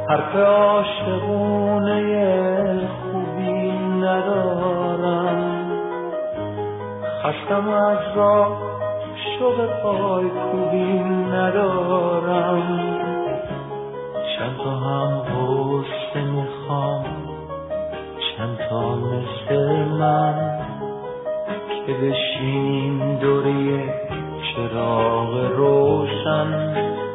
حرف عاشقونه خوبی ندارم، خستم از راه شوق پای کوبی ندارم. چند تا هم غصه میخوام، چند تا مثل من که بشین دوره چراغ روشن.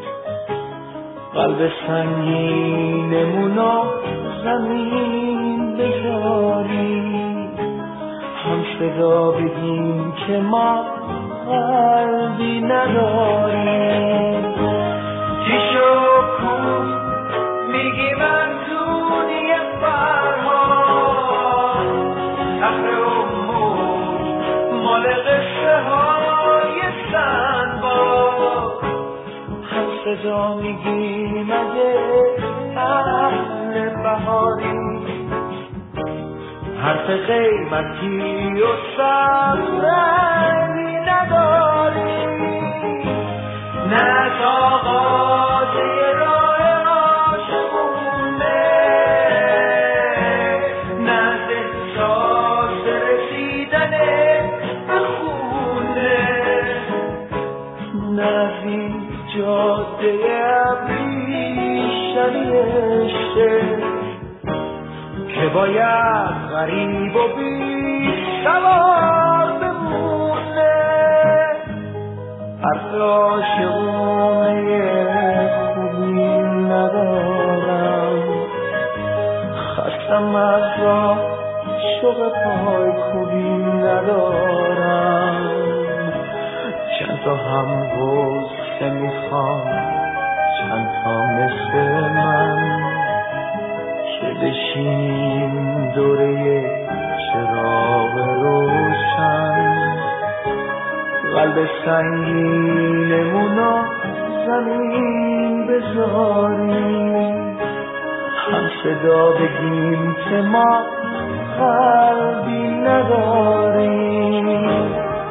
قلب سنگینمونو زمین بذاری، هم صدا بگیم که ما قلبی نداریم. چی شو کن میگی من دونی فرهاد، صخره و موج مال قصه های سنباد. هم صدا میگی مگه اهل بهاری، حرف قیمتی و صبری نداری. نه آغازه راه عاشقونه، نه احساس رسیدن به خونه، نه این جاده ابریشمی که باید غریب و بی سوار بمونه. حرف عاشقونه خوبی ندارم، خستم از راه شوق پای کوبی ندارم. چند تا هم غصه میخوام، چند تا مثل من که بشین دوره چراغ روشن. قلب سنگینمونو زمین بذاری، هم صدا بگیم که ما قلبی نداریم.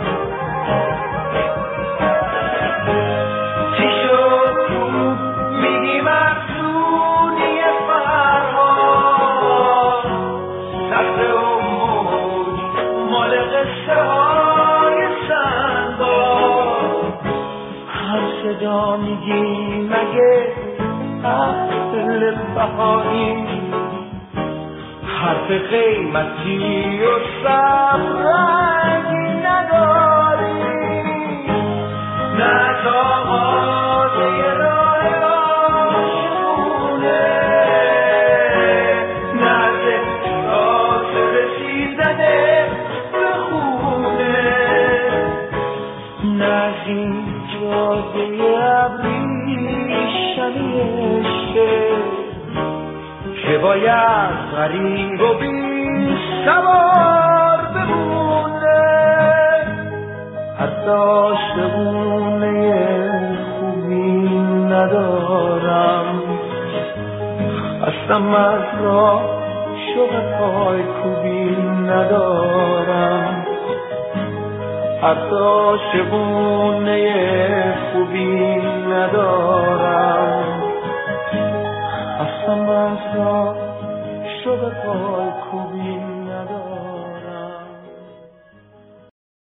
صدا میگی مگه اهل بهایی، حرف قیمتی و صبرنگی نداری. نه آغازه راه عاشقونه، نه احساس رسیدن به خونه، نه این جاده ابریشمی که باید غریب و بی سوار بمونه. حتی عاشقونه خوبی ندارم، خستم از راه شوق پای کوبی ندارم. حتی عاشقونه خوبی ندارم، خستم از راه شوق پای